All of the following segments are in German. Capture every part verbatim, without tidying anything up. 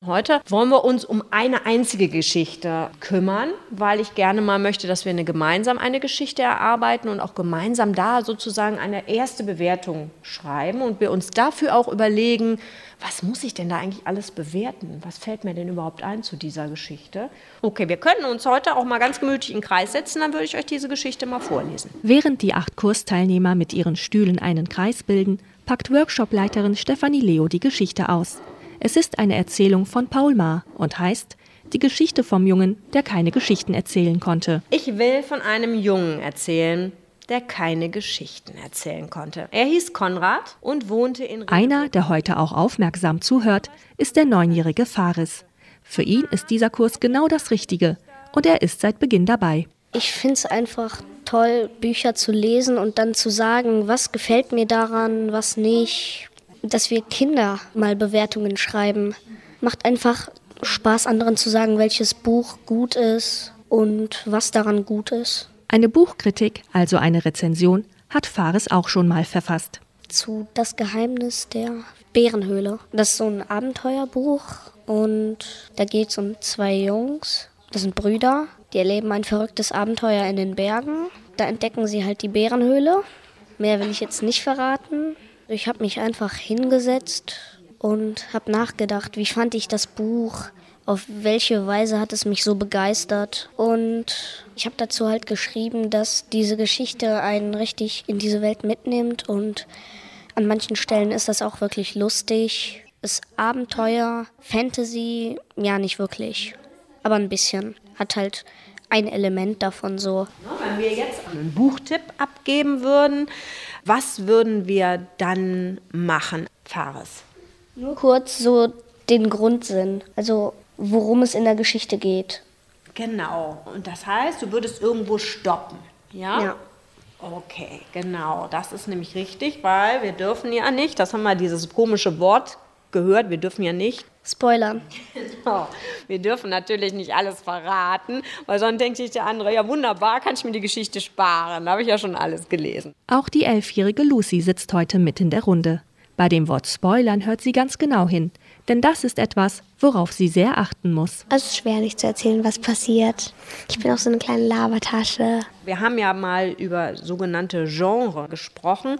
Heute wollen wir uns um eine einzige Geschichte kümmern, weil ich gerne mal möchte, dass wir eine, gemeinsam eine Geschichte erarbeiten und auch gemeinsam da sozusagen eine erste Bewertung schreiben und wir uns dafür auch überlegen, was muss ich denn da eigentlich alles bewerten? Was fällt mir denn überhaupt ein zu dieser Geschichte? Okay, wir können uns heute auch mal ganz gemütlich in den Kreis setzen, dann würde ich euch diese Geschichte mal vorlesen. Während die acht Kursteilnehmer mit ihren Stühlen einen Kreis bilden, packt Workshopleiterin Stefanie Leo die Geschichte aus. Es ist eine Erzählung von Paul Maar und heißt Die Geschichte vom Jungen, der keine Geschichten erzählen konnte. Ich will von einem Jungen erzählen, der keine Geschichten erzählen konnte. Er hieß Konrad und wohnte in... Einer, der heute auch aufmerksam zuhört, ist der neunjährige Faris. Für ihn ist dieser Kurs genau das Richtige und er ist seit Beginn dabei. Ich finde es einfach toll, Bücher zu lesen und dann zu sagen, was gefällt mir daran, was nicht. Dass wir Kinder mal Bewertungen schreiben. Macht einfach Spaß, anderen zu sagen, welches Buch gut ist und was daran gut ist. Eine Buchkritik, also eine Rezension, hat Faris auch schon mal verfasst. Zu Das Geheimnis der Bärenhöhle. Das ist so ein Abenteuerbuch und da geht es um zwei Jungs. Das sind Brüder, die erleben ein verrücktes Abenteuer in den Bergen. Da entdecken sie halt die Bärenhöhle. Mehr will ich jetzt nicht verraten. Ich habe mich einfach hingesetzt und habe nachgedacht, wie fand ich das Buch, auf welche Weise hat es mich so begeistert. Und ich habe dazu halt geschrieben, dass diese Geschichte einen richtig in diese Welt mitnimmt und an manchen Stellen ist das auch wirklich lustig. Ist Abenteuer, Fantasy, ja nicht wirklich, aber ein bisschen. Hat halt ein Element davon so. Wenn wir jetzt einen Buchtipp abgeben würden, was würden wir dann machen, Faris? Nur kurz so den Grundsinn, also worum es in der Geschichte geht. Genau, und das heißt, du würdest irgendwo stoppen, ja? Ja. Okay, genau, das ist nämlich richtig, weil wir dürfen ja nicht, das haben wir dieses komische Wort gehört, wir dürfen ja nicht Spoilern. Genau. Wir dürfen natürlich nicht alles verraten, weil sonst denkt sich der andere, ja wunderbar, kann ich mir die Geschichte sparen, da habe ich ja schon alles gelesen. Auch die elfjährige Lucy sitzt heute mit in der Runde. Bei dem Wort Spoilern hört sie ganz genau hin, denn das ist etwas, worauf sie sehr achten muss. Es ist schwer, nicht zu erzählen, was passiert. Ich bin auch so eine kleine Labertasche. Wir haben ja mal über sogenannte Genre gesprochen,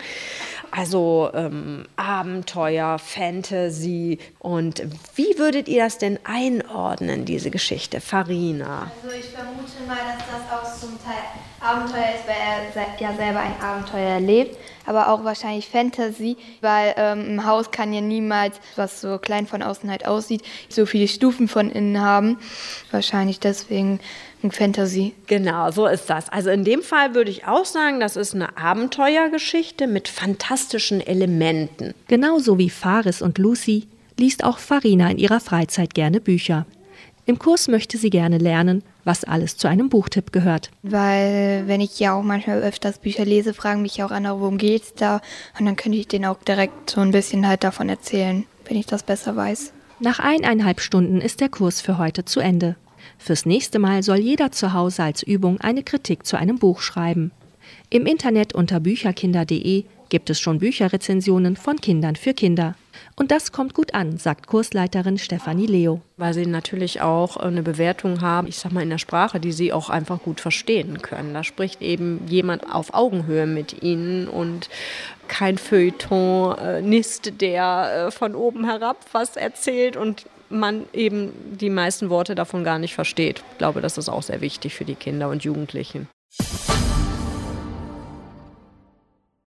also ähm, Abenteuer, Fantasy. Und wie würdet ihr das denn einordnen, diese Geschichte, Farina? Also ich vermute mal, dass das auch zum Teil Abenteuer ist, weil er se- ja selber ein Abenteuer erlebt, aber auch wahrscheinlich Fantasy, weil ähm, ein Haus kann ja niemals, was so klein von außen halt aussieht, so viele Stufen von innen haben. Wahrscheinlich deswegen ein Fantasy. Genau, so ist das. Also in dem Fall würde ich auch sagen, das ist eine Abenteuergeschichte mit fantastischen Elementen. Genauso wie Faris und Lucy liest auch Farina in ihrer Freizeit gerne Bücher. Im Kurs möchte sie gerne lernen, was alles zu einem Buchtipp gehört. Weil wenn ich ja auch manchmal öfters Bücher lese, fragen mich ja auch andere, worum geht's da? Und dann könnte ich denen auch direkt so ein bisschen halt davon erzählen, wenn ich das besser weiß. Nach eineinhalb Stunden ist der Kurs für heute zu Ende. Fürs nächste Mal soll jeder zu Hause als Übung eine Kritik zu einem Buch schreiben. Im Internet unter bücherkinder punkt de gibt es schon Bücherrezensionen von Kindern für Kinder. Und das kommt gut an, sagt Kursleiterin Stefanie Leo. Weil sie natürlich auch eine Bewertung haben, ich sag mal in der Sprache, die sie auch einfach gut verstehen können. Da spricht eben jemand auf Augenhöhe mit ihnen und kein Feuilletonist, der von oben herab was erzählt und man eben die meisten Worte davon gar nicht versteht. Ich glaube, das ist auch sehr wichtig für die Kinder und Jugendlichen.